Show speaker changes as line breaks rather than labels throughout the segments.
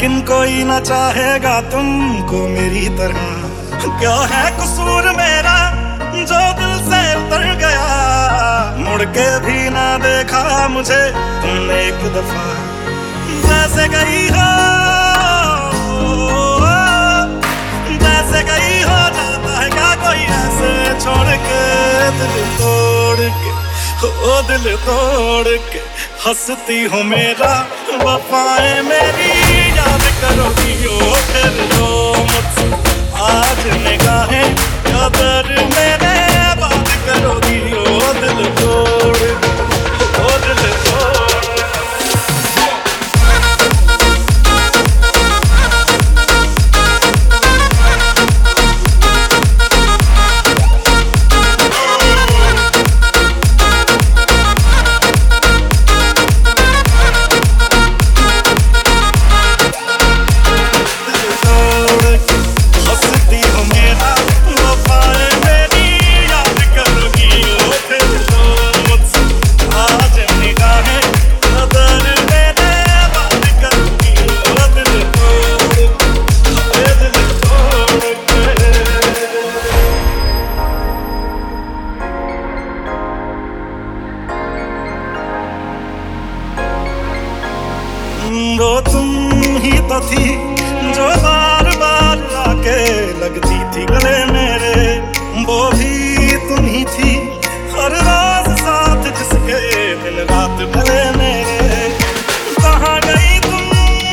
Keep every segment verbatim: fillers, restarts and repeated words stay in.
लेकिन कोई ना चाहेगा तुमको मेरी तरह। क्या है कसूर मेरा जो दिल से उतर गया, मुड़ के भी ना देखा मुझे तुमने एक दफा। जैसे गई हो जैसे गई हो, जाता है क्या कोई ऐसे छोड़ के, दिल तोड़ के ओ दिल तोड़ के हंसती हो मेरा, वफाएं मेरी याद करोगी ओ फिर रो मुझसे आज निगाहें, कदर मेरे बात करोगी ओ दिल तोड़ के ओ दिल तोड़। वो तुम ही तो थी जो बार बार आके लगती थी गले मेरे, वो भी तुम ही थी हर रोज साथ जिसके दिन रात भले मेरे। कहाँ गई तुम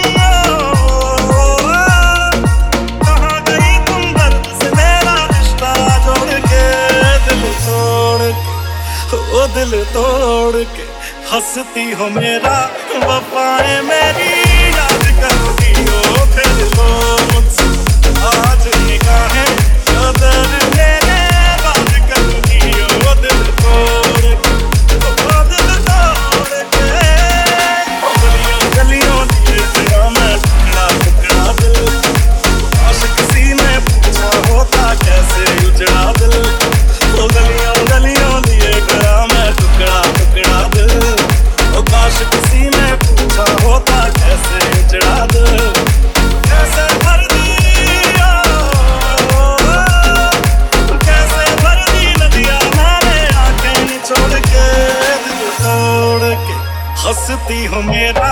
कहाँ गई तुम दर्द से मेरा रिश्ता जोड़ के, दिल तोड़ के ओ दिल तोड़ के हंसती हो मेरा, वफाएं मेरी याद करोगी ओ फिर रो मुझसे आज निगाहें, कदर मेरे बात करोगी ओ दिल तोड़ के ओ दिल तोड़ के। गलियों गलियों दिए तेरा मैं टुकड़ा टुकड़ा दिल, काश किसी ने पूछा होता कैसे उजड़ा दिल, ओ गलियों गलियों दिए तेरा मैं टुकड़ा टुकड़ा दिल, काश किसी ने पूछा होता कैसे उजड़ा दिल, कैसे भर दिया कैसे भर दी नदियां मैंने आंखें निचोड़ के, दिल तोड़ के हंसती हो मेरा,